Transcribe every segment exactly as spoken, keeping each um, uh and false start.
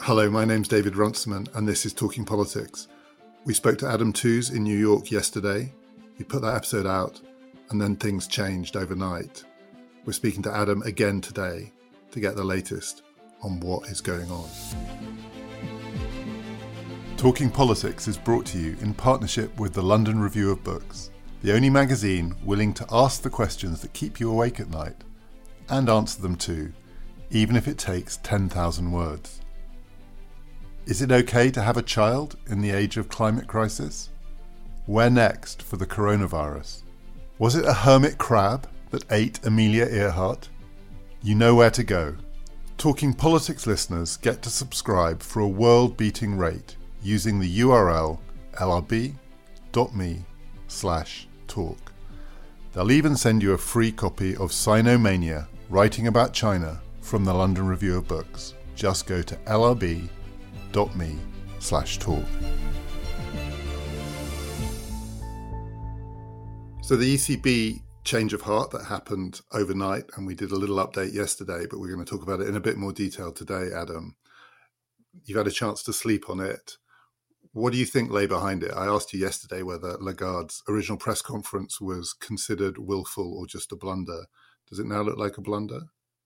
Hello, my name's David Runciman, and this is Talking Politics. We spoke to Adam Tooze in New York yesterday. We put that episode out, and then things changed overnight. We're speaking to Adam again today to get the latest on what is going on. Talking Politics is brought to you in partnership with the London Review of Books, the only magazine willing to ask the questions that keep you awake at night, and answer them too, even if it takes ten thousand words. Is it okay to have a child in the age of climate crisis? Where next for the coronavirus? Was it a hermit crab that ate Amelia Earhart? You know where to go. Talking Politics listeners get to subscribe for a world-beating rate using the U R L lrb.me slash talk. They'll even send you a free copy of Sinomania, Writing About China from the London Review of Books. Just go to lrb.me slash talk. So the E C B change of heart that happened overnight, and we did a little update yesterday, but we're going to talk about it in a bit more detail today, Adam. You've had a chance to sleep on it. What do you think lay behind it? I asked you yesterday whether Lagarde's original press conference was considered willful or just a blunder. Does it now look like a blunder?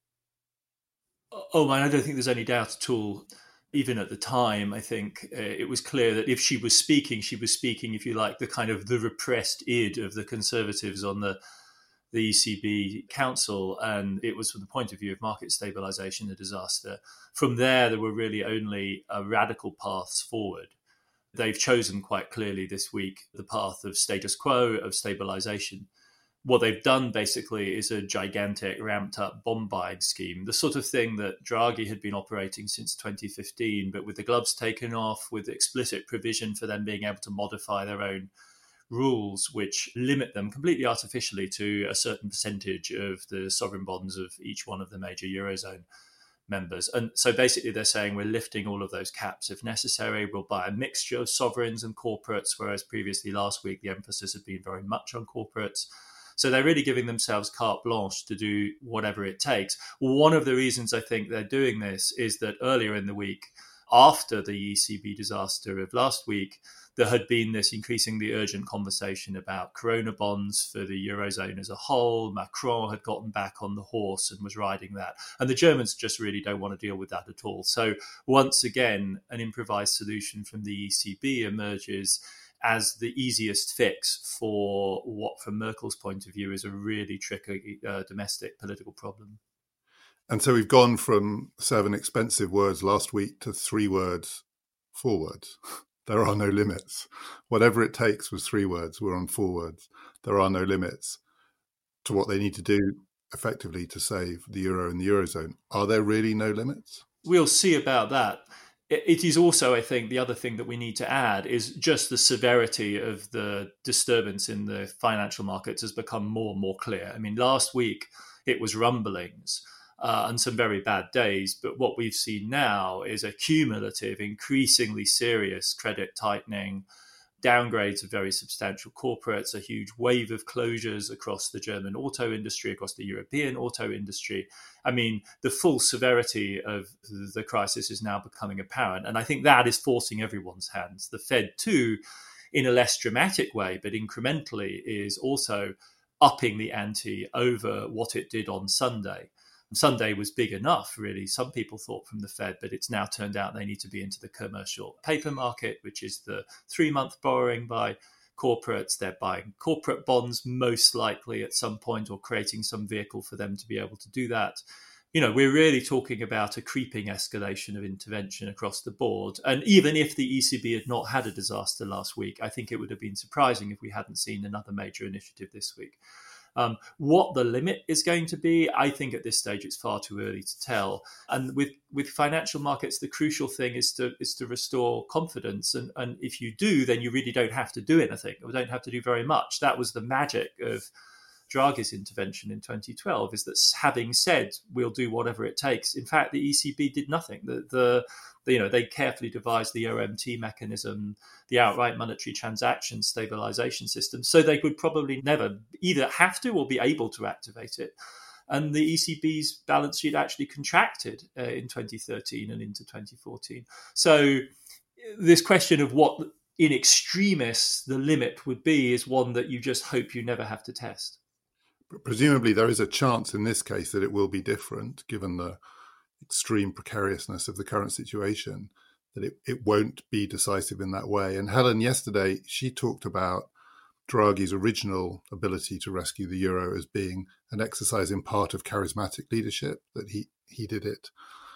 Oh, man, I don't think there's any doubt at all. Even at the time, I think uh, it was clear that if she was speaking, she was speaking, if you like, the kind of the repressed id of the Conservatives on the the E C B Council, and it was from the point of view of market stabilisation a disaster. From there, there were really only uh, radical paths forward. They've chosen quite clearly this week the path of status quo, of stabilisation. What they've done basically is a gigantic ramped up bomb buying scheme, the sort of thing that Draghi had been operating since twenty fifteen, but with the gloves taken off, with explicit provision for them being able to modify their own rules, which limit them completely artificially to a certain percentage of the sovereign bonds of each one of the major Eurozone members. And so basically they're saying we're lifting all of those caps if necessary. We'll buy a mixture of sovereigns and corporates, whereas previously last week the emphasis had been very much on corporates. So they're really giving themselves carte blanche to do whatever it takes. One of the reasons I think they're doing this is that earlier in the week, after the E C B disaster of last week, there had been this increasingly urgent conversation about corona bonds for the Eurozone as a whole. Macron had gotten back on the horse and was riding that. And the Germans just really don't want to deal with that at all. So once again, an improvised solution from the E C B emerges as the easiest fix for what, from Merkel's point of view, is a really tricky uh, domestic political problem. And so we've gone from seven expensive words last week to three words, four words. There are no limits. Whatever it takes was three words. We're on four words. There are no limits to what they need to do effectively to save the euro and the Eurozone. Are there really no limits? We'll see about that. It is also, I think, the other thing that we need to add is just the severity of the disturbance in the financial markets has become more and more clear. I mean, last week it was rumblings uh, and some very bad days. But what we've seen now is a cumulative, increasingly serious credit tightening, downgrades of very substantial corporates, a huge wave of closures across the German auto industry, across the European auto industry. I mean, the full severity of the crisis is now becoming apparent. And I think that is forcing everyone's hands. The Fed, too, in a less dramatic way, but incrementally, is also upping the ante over what it did on Sunday. Sunday was big enough, really, some people thought, from the Fed, but it's now turned out they need to be into the commercial paper market, which is the three-month borrowing by corporates. They're buying corporate bonds, most likely at some point, or creating some vehicle for them to be able to do that. You know, we're really talking about a creeping escalation of intervention across the board. And even if the E C B had not had a disaster last week, I think it would have been surprising if we hadn't seen another major initiative this week. Um, what the limit is going to be, I think at this stage it's far too early to tell. And with, with financial markets, the crucial thing is to is to restore confidence. And, and if you do, then you really don't have to do anything, or don't have to do very much. That was the magic of Draghi's intervention in twenty twelve, is that having said we'll do whatever it takes, in fact, the E C B did nothing. The, the, the you know, they carefully devised the O M T mechanism, the outright monetary transaction stabilization system, so they would probably never either have to or be able to activate it. And the E C B's balance sheet actually contracted uh, in twenty thirteen and into twenty fourteen. So this question of what in extremis the limit would be is one that you just hope you never have to test. But presumably there is a chance in this case that it will be different, given the extreme precariousness of the current situation, that it, it won't be decisive in that way. And Helen, yesterday, she talked about Draghi's original ability to rescue the euro as being an exercise in part of charismatic leadership, that he, he did it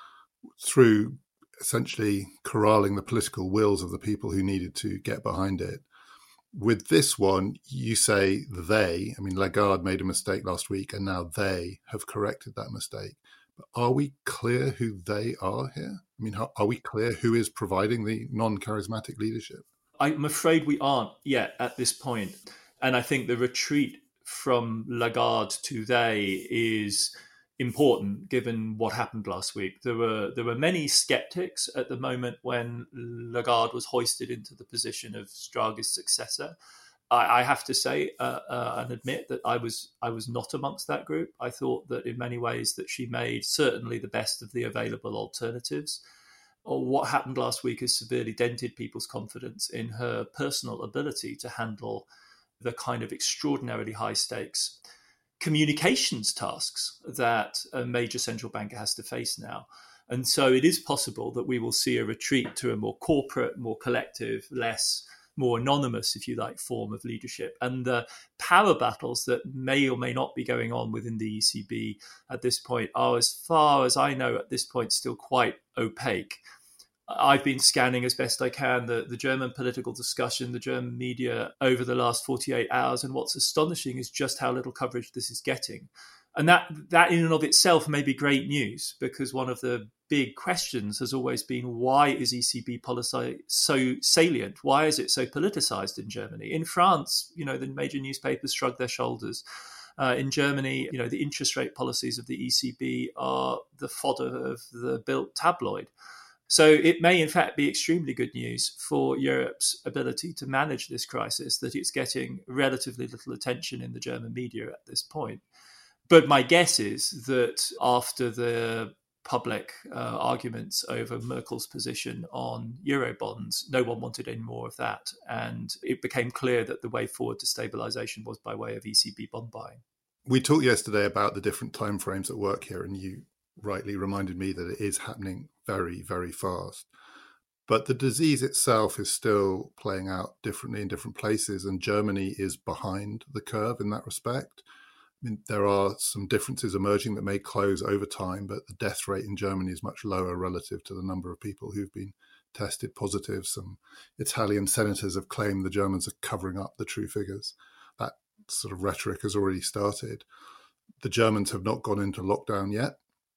through essentially corralling the political wills of the people who needed to get behind it. With this one, you say they, I mean, Lagarde made a mistake last week and now they have corrected that mistake. But are we clear who they are here? I mean, how, are we clear who is providing the non-charismatic leadership? I'm afraid we aren't yet at this point. And I think the retreat from Lagarde to they is important given what happened last week. There were there were many skeptics at the moment when Lagarde was hoisted into the position of Draghi's successor. I, I have to say uh, uh, and admit that I was I was not amongst that group. I thought that in many ways that she made certainly the best of the available alternatives. Or what happened last week has severely dented people's confidence in her personal ability to handle the kind of extraordinarily high stakes communications tasks that a major central banker has to face now. And so it is possible that we will see a retreat to a more corporate, more collective, less, more anonymous, if you like, form of leadership. And the power battles that may or may not be going on within the E C B at this point are, as far as I know at this point, still quite opaque. I've been scanning as best I can the, the German political discussion, the German media over the last forty-eight hours. And what's astonishing is just how little coverage this is getting. And that, that in and of itself may be great news, because one of the big questions has always been, why is E C B policy so salient? Why is it so politicized in Germany? In France, you know, the major newspapers shrug their shoulders. Uh, in Germany, you know, the interest rate policies of the E C B are the fodder of the Bild tabloid. So it may, in fact, be extremely good news for Europe's ability to manage this crisis, that it's getting relatively little attention in the German media at this point. But my guess is that after the public uh, arguments over Merkel's position on Eurobonds, no one wanted any more of that. And it became clear that the way forward to stabilisation was by way of E C B bond buying. We talked yesterday about the different timeframes at work here, and you rightly reminded me that it is happening very, very fast. But the disease itself is still playing out differently in different places, and Germany is behind the curve in that respect. I mean, there are some differences emerging that may close over time, but the death rate in Germany is much lower relative to the number of people who've been tested positive. Some Italian senators have claimed the Germans are covering up the true figures. That sort of rhetoric has already started. The Germans have not gone into lockdown yet.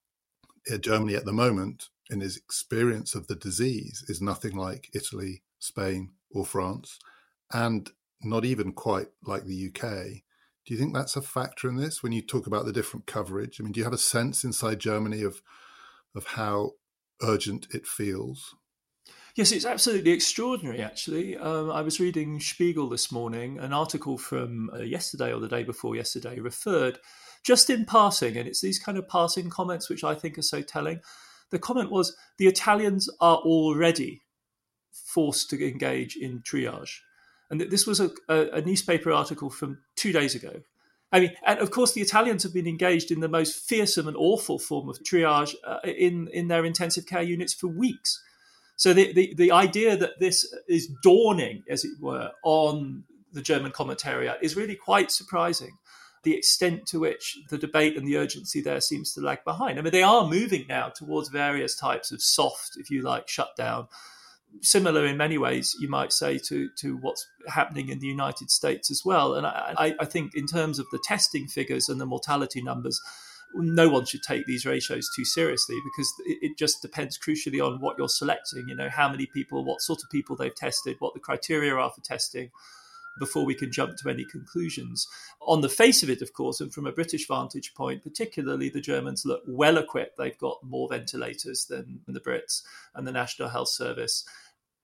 Germany at the moment, in its experience of the disease, is nothing like Italy, Spain, or France, and not even quite like the U K. Do you think that's a factor in this when you talk about the different coverage? I mean, do you have a sense inside Germany of of how urgent it feels? Yes, it's absolutely extraordinary, actually. Um, I was reading Spiegel this morning. An article from uh, yesterday or the day before yesterday referred just in passing, and it's these kind of passing comments which I think are so telling. The comment was, the Italians are already forced to engage in triage. And this was a, a, a newspaper article from two days ago. I mean, and of course, the Italians have been engaged in the most fearsome and awful form of triage uh, in, in their intensive care units for weeks. So the, the, the idea that this is dawning, as it were, on the German commentariat is really quite surprising. The extent to which the debate and the urgency there seems to lag behind. I mean, they are moving now towards various types of soft, if you like, shutdown. Similar in many ways, you might say, to, to what's happening in the United States as well. And I, I think in terms of the testing figures and the mortality numbers, no one should take these ratios too seriously, because it, it just depends crucially on what you're selecting, you know, how many people, what sort of people they've tested, what the criteria are for testing, before we can jump to any conclusions. On the face of it, of course, and from a British vantage point, particularly, the Germans look well equipped. They've got more ventilators than the Brits and the National Health Service.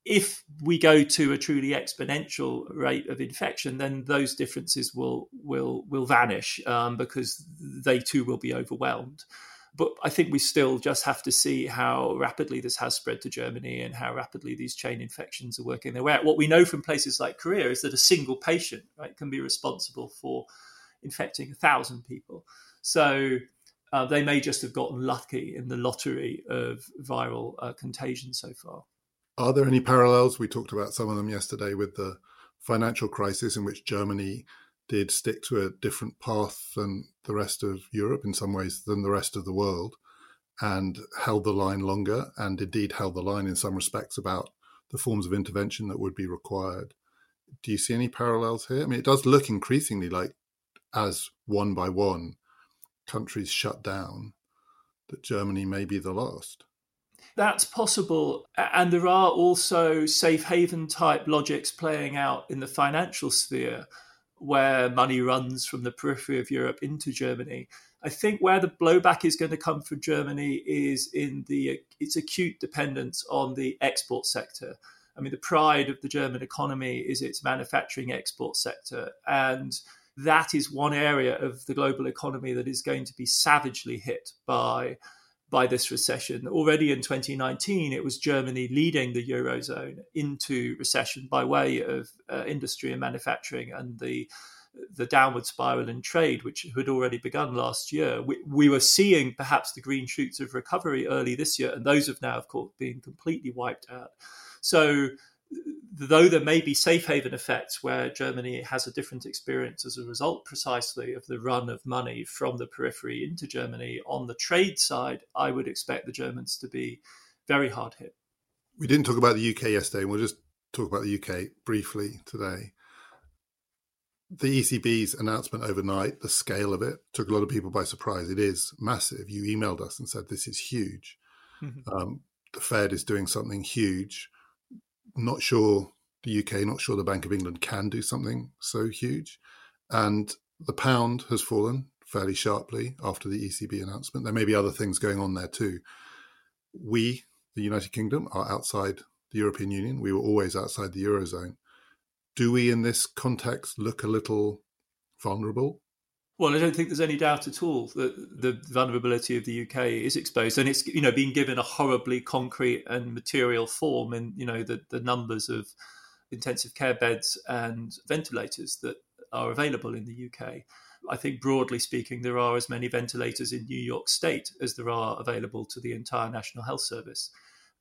if we go to a truly exponential rate of infection, then those differences will will will vanish um, because they too will be overwhelmed. But I think we still just have to see how rapidly this has spread to Germany and how rapidly these chain infections are working their way out. What we know from places like Korea is that a single patient, right, can be responsible for infecting a thousand people. So uh, they may just have gotten lucky in the lottery of viral uh, contagion so far. Are there any parallels? We talked about some of them yesterday with the financial crisis, in which Germany did stick to a different path than the rest of Europe, in some ways than the rest of the world, and held the line longer, and indeed held the line in some respects about the forms of intervention that would be required. Do you see any parallels here? I mean, it does look increasingly like, as one by one countries shut down, that Germany may be the last. That's possible. And there are also safe haven type logics playing out in the financial sphere, where money runs from the periphery of Europe into Germany. I think where the blowback is going to come for Germany is in the its acute dependence on the export sector. I mean, the pride of the German economy is its manufacturing export sector. And that is one area of the global economy that is going to be savagely hit by by this recession. Already in twenty nineteen, it was Germany leading the Eurozone into recession by way of uh, industry and manufacturing, and the the downward spiral in trade, which had already begun last year. We, we were seeing perhaps the green shoots of recovery early this year, and those have now, of course, been completely wiped out. So though there may be safe haven effects where Germany has a different experience as a result precisely of the run of money from the periphery into Germany, on the trade side, I would expect the Germans to be very hard hit. We didn't talk about the U K yesterday, and we'll just talk about the U K briefly today. The E C B's announcement overnight, the scale of it, took a lot of people by surprise. It is massive. You emailed us and said this is huge. Mm-hmm. Um, the Fed is doing something huge. Not sure the U K, not sure the Bank of England can do something so huge. And the pound has fallen fairly sharply after the E C B announcement. There may be other things going on there too. We, the United Kingdom, are outside the European Union. We were always outside the Eurozone. Do we, in this context, look a little vulnerable? Well, I don't think there's any doubt at all that the vulnerability of the U K is exposed, and it's, you know, being given a horribly concrete and material form in, you know, the, the numbers of intensive care beds and ventilators that are available in the U K. I think broadly speaking, there are as many ventilators in New York State as there are available to the entire National Health Service.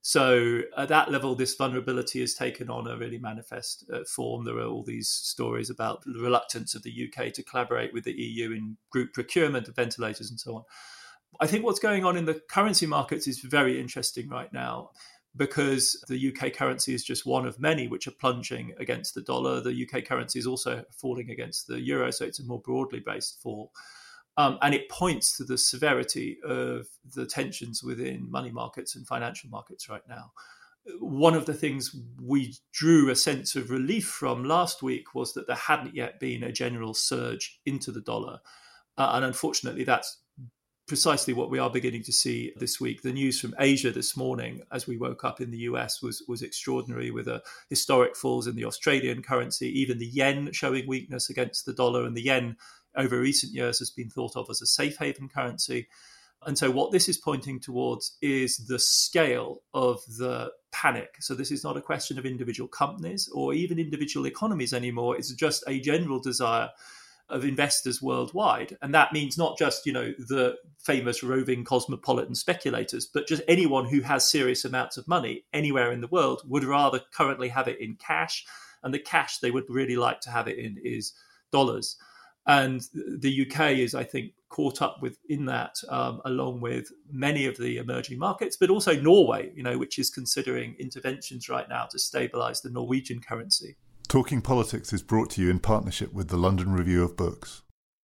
So at that level, this vulnerability has taken on a really manifest uh, form. There are all these stories about the reluctance of the U K to collaborate with the E U in group procurement of ventilators and so on. I think what's going on in the currency markets is very interesting right now, because the U K currency is just one of many which are plunging against the dollar. The U K currency is also falling against the euro, so it's a more broadly based fall. Um, and it points to the severity of the tensions within money markets and financial markets right now. One of the things we drew a sense of relief from last week was that there hadn't yet been a general surge into the dollar. Uh, and unfortunately, that's precisely what we are beginning to see this week. The news from Asia this morning, as we woke up in the U S, was, was extraordinary, with a historic falls in the Australian currency, even the yen showing weakness against the dollar, and the yen over recent years has been thought of as a safe haven currency. And so what this is pointing towards is the scale of the panic. So this is not a question of individual companies or even individual economies anymore. It's just a general desire of investors worldwide. And that means not just, you know, the famous roving cosmopolitan speculators, but just anyone who has serious amounts of money anywhere in the world would rather currently have it in cash. And the cash they would really like to have it in is dollars. And the U K is, I think, caught up with in that, um, along with many of the emerging markets, but also Norway, you know, which is considering interventions right now to stabilise the Norwegian currency. Talking Politics is brought to you in partnership with the London Review of Books.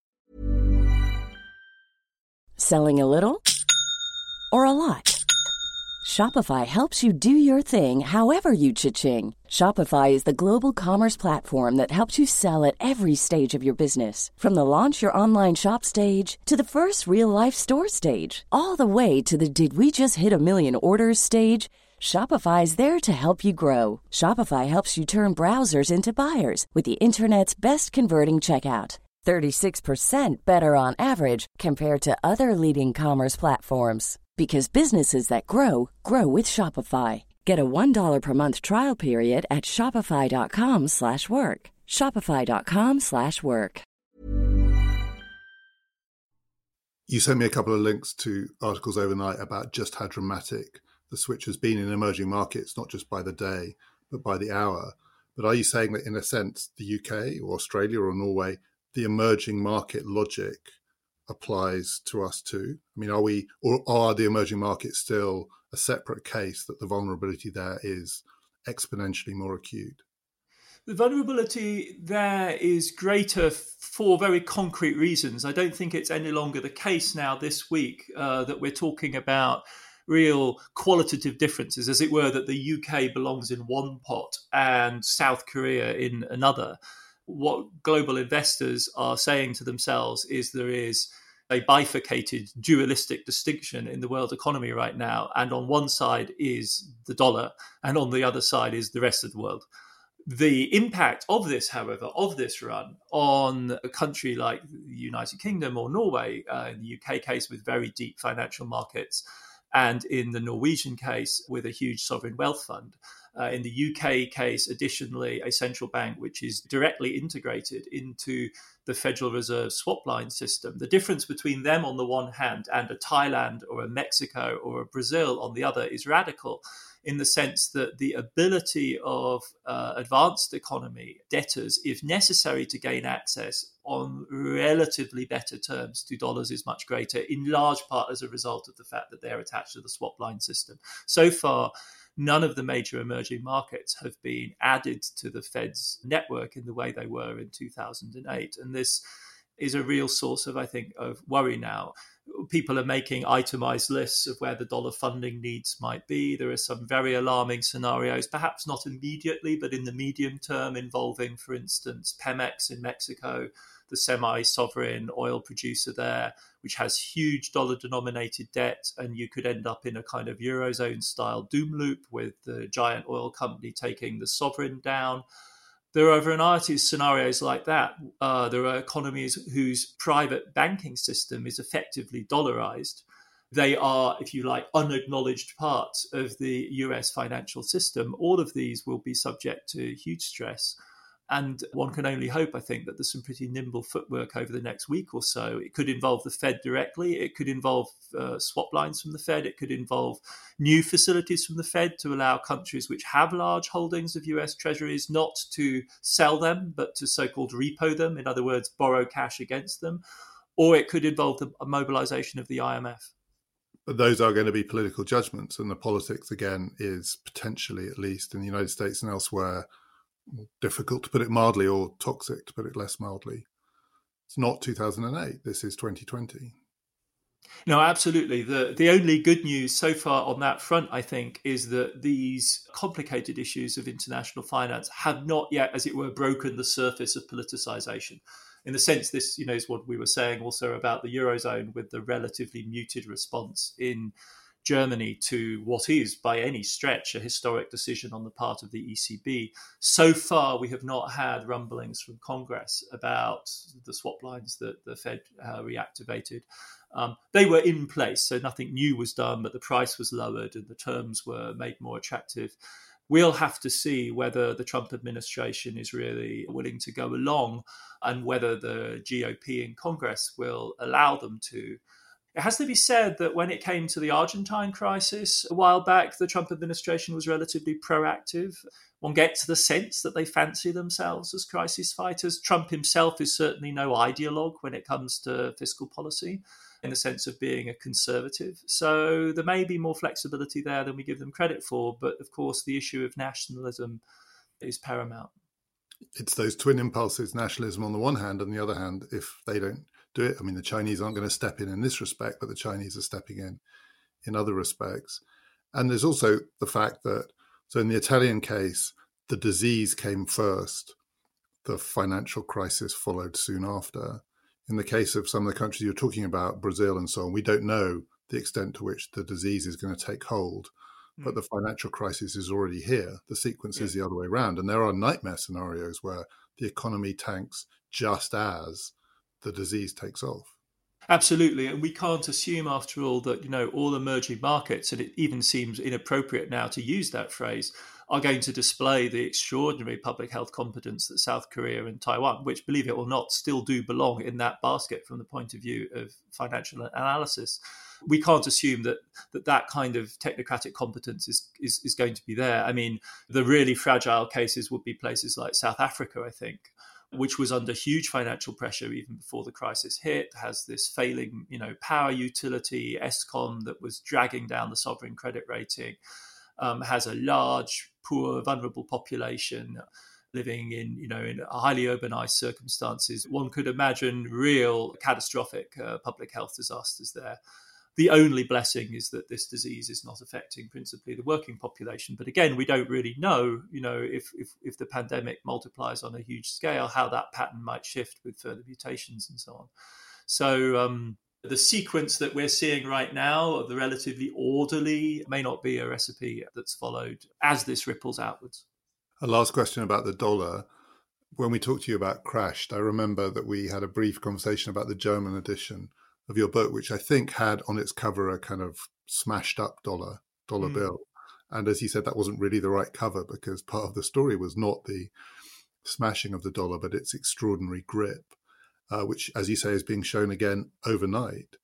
Selling a little or a lot? Shopify helps you do your thing however you cha-ching. Shopify is the global commerce platform that helps you sell at every stage of your business. From the launch your online shop stage to the first real life store stage, all the way to the did we just hit a million orders stage. Shopify is there to help you grow. Shopify helps you turn browsers into buyers with the internet's best converting checkout. thirty-six percent better on average compared to other leading commerce platforms. Because businesses that grow, grow with Shopify. Get a one dollar per month trial period at shopify.com slash work. Shopify.com slash work. You sent me a couple of links to articles overnight about just how dramatic the switch has been in emerging markets, not just by the day, but by the hour. But are you saying that, in a sense, the U K or Australia or Norway, the emerging market logic applies to us too? I mean, are we, or are the emerging markets still a separate case that the vulnerability there is exponentially more acute? The vulnerability there is greater for very concrete reasons. I don't think it's any longer the case now this week uh, that we're talking about real qualitative differences, as it were, that the U K belongs in one pot and South Korea in another. What global investors are saying to themselves is there is a bifurcated dualistic distinction in the world economy right now. And on one side is the dollar, and on the other side is the rest of the world. The impact of this, however, of this run on a country like the United Kingdom or Norway, uh, in the U K case with very deep financial markets, and in the Norwegian case with a huge sovereign wealth fund. Uh, in the U K case, additionally, a central bank which is directly integrated into the Federal Reserve swap line system. The difference between them on the one hand and a Thailand or a Mexico or a Brazil on the other is radical, in the sense that the ability of uh, advanced economy debtors, if necessary to gain access on relatively better terms to dollars, is much greater, in large part as a result of the fact that they're attached to the swap line system. So far, none of the major emerging markets have been added to the Fed's network in the way they were in two thousand eight. And this is a real source of, I think, of worry now. People are making itemized lists of where the dollar funding needs might be. There are some very alarming scenarios, perhaps not immediately, but in the medium term, involving, for instance, Pemex in Mexico, the semi-sovereign oil producer there, which has huge dollar-denominated debt, and you could end up in a kind of Eurozone-style doom loop with the giant oil company taking the sovereign down. There are a variety of scenarios like that. Uh, there are economies whose private banking system is effectively dollarized. They are, if you like, unacknowledged parts of the U S financial system. All of these will be subject to huge stress. And one can only hope, I think, that there's some pretty nimble footwork over the next week or so. It could involve the Fed directly. It could involve uh, swap lines from the Fed. It could involve new facilities from the Fed to allow countries which have large holdings of U S treasuries not to sell them, but to so-called repo them. In other words, borrow cash against them. Or it could involve the mobilization of the I M F. But those are going to be political judgments. And the politics, again, is potentially, at least in the United States and elsewhere, difficult to put it mildly, or toxic to put it less mildly. It's not two thousand eight. This is twenty twenty. No, absolutely. The the only good news so far on that front, I think, is that these complicated issues of international finance have not yet, as it were, broken the surface of politicization. In the sense, this, you know, is what we were saying also about the Eurozone, with the relatively muted response in Germany to what is, by any stretch, a historic decision on the part of the E C B. So far, we have not had rumblings from Congress about the swap lines that the Fed uh, reactivated. Um, they were in place, so nothing new was done, but the price was lowered and the terms were made more attractive. We'll have to see whether the Trump administration is really willing to go along, and whether the G O P in Congress will allow them to. It has to be said that when it came to the Argentine crisis a while back, the Trump administration was relatively proactive. One gets the sense that they fancy themselves as crisis fighters. Trump himself is certainly no ideologue when it comes to fiscal policy, in the sense of being a conservative. So there may be more flexibility there than we give them credit for. But of course, the issue of nationalism is paramount. It's those twin impulses, nationalism on the one hand, and the other hand, if they don't do it, I mean, the Chinese aren't going to step in in this respect, but the Chinese are stepping in in other respects. And there's also the fact that, so in the Italian case, the disease came first. The financial crisis followed soon after. In the case of some of the countries you're talking about, Brazil and so on, we don't know the extent to which the disease is going to take hold. but Mm. the financial crisis is already here. The sequence Yeah. is the other way around. And there are nightmare scenarios where the economy tanks just as the disease takes off. Absolutely. And we can't assume, after all, that, you know, all emerging markets, and it even seems inappropriate now to use that phrase, are going to display the extraordinary public health competence that South Korea and Taiwan, which, believe it or not, still do belong in that basket from the point of view of financial analysis. We can't assume that that, that kind of technocratic competence is, is, is going to be there. I mean, the really fragile cases would be places like South Africa, I think, which was under huge financial pressure even before the crisis hit, has this failing, you know, power utility, Eskom, that was dragging down the sovereign credit rating, um, has a large, poor, vulnerable population living in, you know, in highly urbanized circumstances. One could imagine real catastrophic uh, public health disasters there. The only blessing is that this disease is not affecting principally the working population. But again, we don't really know, you know, if, if, if the pandemic multiplies on a huge scale, how that pattern might shift with further mutations and so on. So um, the sequence that we're seeing right now of the relatively orderly may not be a recipe that's followed as this ripples outwards. A last question about the dollar. When we talked to you about Crashed, I remember that we had a brief conversation about the German edition of your book, which I think had on its cover a kind of smashed up dollar, dollar mm. bill. And as you said, that wasn't really the right cover because part of the story was not the smashing of the dollar, but its extraordinary grip, uh, which, as you say, is being shown again overnight.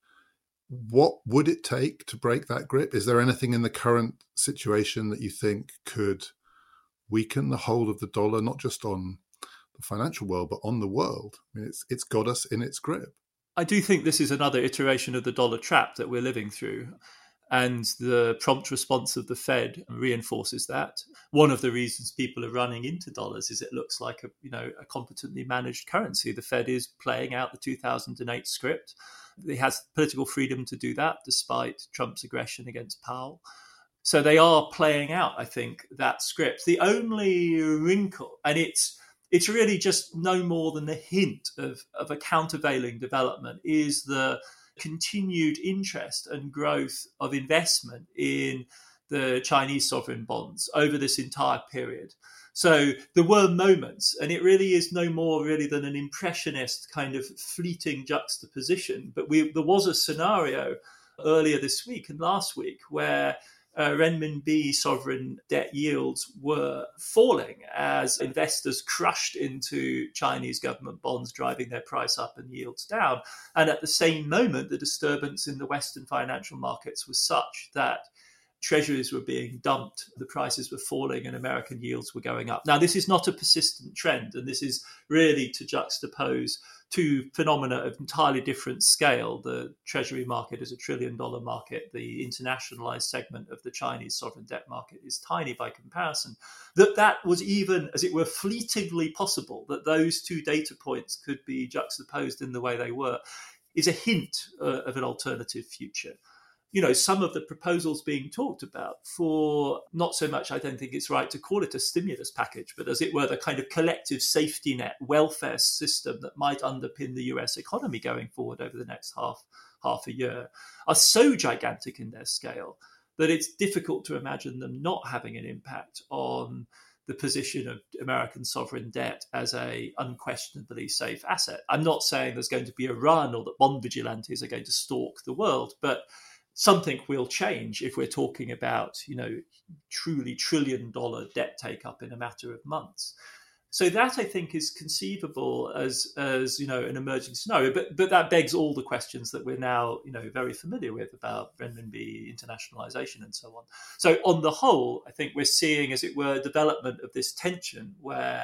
What would it take to break that grip? Is there anything in the current situation that you think could weaken the hold of the dollar, not just on the financial world, but on the world? I mean, it's it's got us in its grip. I do think this is another iteration of the dollar trap that we're living through. And the prompt response of the Fed reinforces that. One of the reasons people are running into dollars is it looks like a, you know, a competently managed currency. The Fed is playing out the two thousand eight script. It has political freedom to do that despite Trump's aggression against Powell. So they are playing out, I think, that script. The only wrinkle, and it's It's really just no more than a hint of, of a countervailing development, is the continued interest and growth of investment in the Chinese sovereign bonds over this entire period. So there were moments, and it really is no more really than an impressionist kind of fleeting juxtaposition. But we, there was a scenario earlier this week and last week where Uh, renminbi sovereign debt yields were falling as investors crushed into Chinese government bonds, driving their price up and yields down. And at the same moment, the disturbance in the Western financial markets was such that treasuries were being dumped, the prices were falling, and American yields were going up. Now, this is not a persistent trend, and this is really to juxtapose two phenomena of entirely different scale. The treasury market is a trillion dollar market. The internationalized segment of the Chinese sovereign debt market is tiny by comparison. That that was even, as it were, fleetingly possible, that those two data points could be juxtaposed in the way they were, is a hint uh, of an alternative future. You know, some of the proposals being talked about for not so much, I don't think it's right to call it a stimulus package, but as it were, the kind of collective safety net welfare system that might underpin the U S economy going forward over the next half, half a year, are so gigantic in their scale that it's difficult to imagine them not having an impact on the position of American sovereign debt as a unquestionably safe asset. I'm not saying there's going to be a run or that bond vigilantes are going to stalk the world, but something will change if we're talking about, you know, truly trillion dollar debt take up in a matter of months. So that, I think, is conceivable as, as you know, an emerging scenario. But but that begs all the questions that we're now, you know, very familiar with about renminbi internationalization and so on. So on the whole, I think we're seeing, as it were, development of this tension where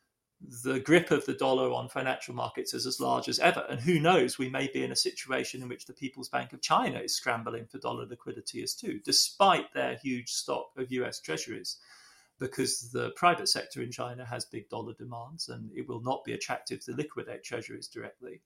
the grip of the dollar on financial markets is as large as ever. And who knows, we may be in a situation in which the People's Bank of China is scrambling for dollar liquidity as too, despite their huge stock of U S treasuries, because the private sector in China has big dollar demands and it will not be attractive to liquidate treasuries directly.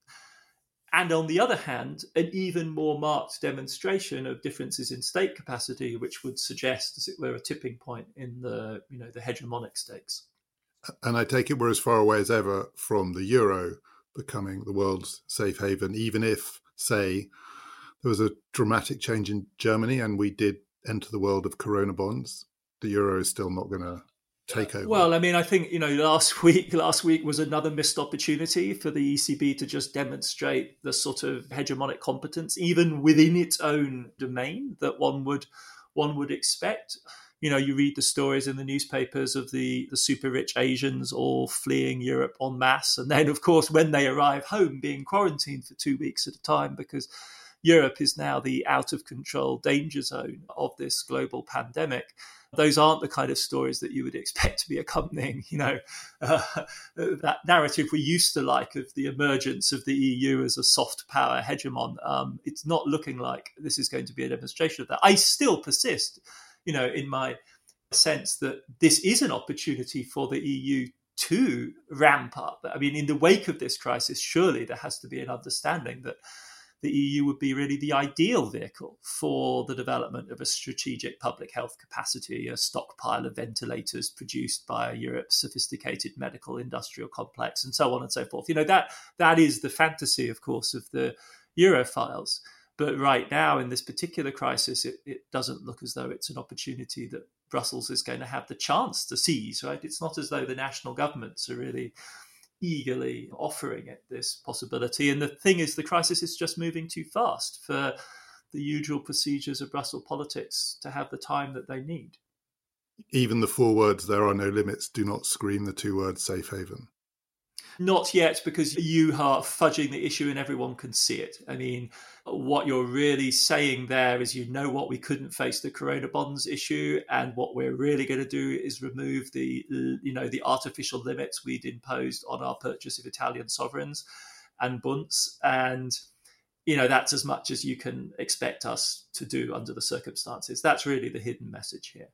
And on the other hand, an even more marked demonstration of differences in state capacity, which would suggest, as it were, a tipping point in the, you know, the hegemonic stakes. And I take it we're as far away as ever from the euro becoming the world's safe haven, even if, say, there was a dramatic change in Germany and we did enter the world of corona bonds, the euro is still not going to take over. Well, I mean, I think, you know, last week, last week was another missed opportunity for the E C B to just demonstrate the sort of hegemonic competence, even within its own domain, that one would one would expect. You know, you read the stories in the newspapers of the, the super rich Asians all fleeing Europe en masse. And then, of course, when they arrive home, being quarantined for two weeks at a time, because Europe is now the out of control danger zone of this global pandemic. Those aren't the kind of stories that you would expect to be accompanying, you know, uh, that narrative we used to like of the emergence of the E U as a soft power hegemon. Um, it's not looking like this is going to be a demonstration of that. I still persist, you know, in my sense that this is an opportunity for the E U to ramp up. I mean, in the wake of this crisis, surely there has to be an understanding that the E U would be really the ideal vehicle for the development of a strategic public health capacity, a stockpile of ventilators produced by Europe's sophisticated medical industrial complex, and so on and so forth. You know, that that is the fantasy, of course, of the Europhiles. But right now, in this particular crisis, it, it doesn't look as though it's an opportunity that Brussels is going to have the chance to seize, right? It's not as though the national governments are really eagerly offering it this possibility. And the thing is, the crisis is just moving too fast for the usual procedures of Brussels politics to have the time that they need. Even the four words, there are no limits, do not scream the two words safe haven. Not yet, because you are fudging the issue and everyone can see it. I mean, what you're really saying there is, you know what, we couldn't face the corona bonds issue, and what we're really going to do is remove the, you know, the artificial limits we'd imposed on our purchase of Italian sovereigns and bunds. And, you know, that's as much as you can expect us to do under the circumstances. That's really the hidden message here.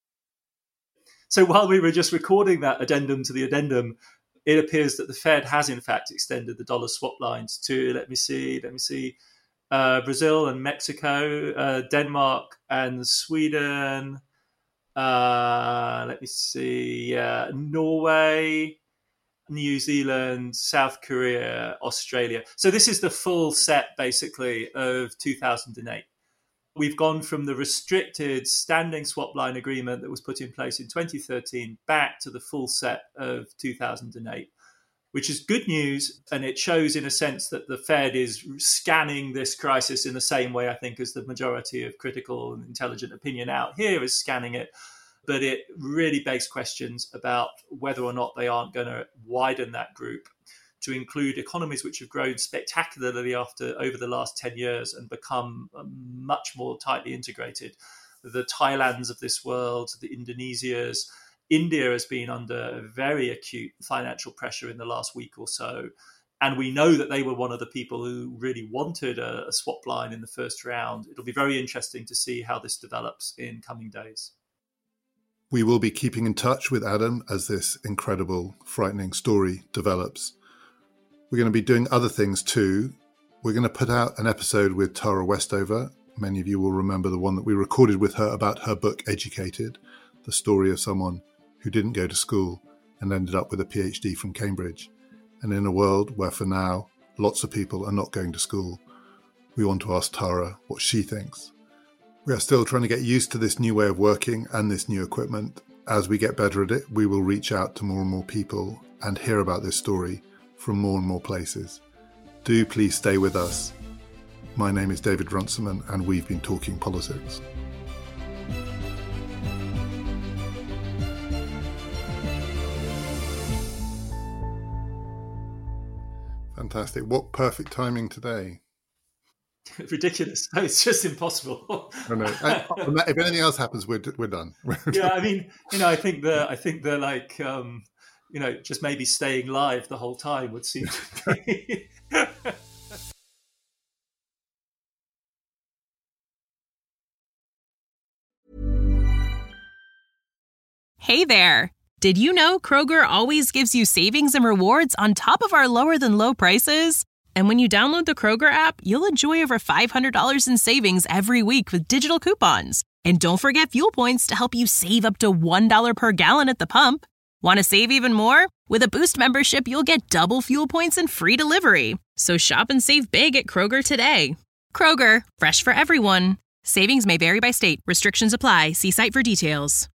So while we were just recording that addendum to the addendum, it appears that the Fed has, in fact, extended the dollar swap lines to, let me see, let me see, uh, Brazil and Mexico, uh, Denmark and Sweden, uh, let me see, uh, Norway, New Zealand, South Korea, Australia. So this is the full set, basically, of two thousand eight. We've gone from the restricted standing swap line agreement that was put in place in twenty thirteen back to the full set of two thousand eight, which is good news. And it shows, in a sense, that the Fed is scanning this crisis in the same way, I think, as the majority of critical and intelligent opinion out here is scanning it. But it really begs questions about whether or not they aren't going to widen that group to include economies which have grown spectacularly after over the last ten years and become much more tightly integrated. The Thailands of this world, the Indonesias. India has been under very acute financial pressure in the last week or so. And we know that they were one of the people who really wanted a, a swap line in the first round. It'll be very interesting to see how this develops in coming days. We will be keeping in touch with Adam as this incredible, frightening story develops. We're going to be doing other things too. We're going to put out an episode with Tara Westover. Many of you will remember the one that we recorded with her about her book, Educated, the story of someone who didn't go to school and ended up with a P H D from Cambridge. And in a world where for now, lots of people are not going to school, we want to ask Tara what she thinks. We are still trying to get used to this new way of working and this new equipment. As we get better at it, we will reach out to more and more people and hear about this story from more and more places. Do please stay with us. My name is David Runciman, and we've been talking politics. Fantastic. What perfect timing today. Ridiculous. No, it's just impossible. I know. And if anything else happens, we're we're done. Yeah, I mean, you know, I think the I think the like um, you know, just maybe staying live the whole time would seem to be. Hey there. Did you know Kroger always gives you savings and rewards on top of our lower than low prices? And when you download the Kroger app, you'll enjoy over five hundred dollars in savings every week with digital coupons. And don't forget fuel points to help you save up to one dollar per gallon at the pump. Want to save even more? With a Boost membership, you'll get double fuel points and free delivery. So shop and save big at Kroger today. Kroger, fresh for everyone. Savings may vary by state. Restrictions apply. See site for details.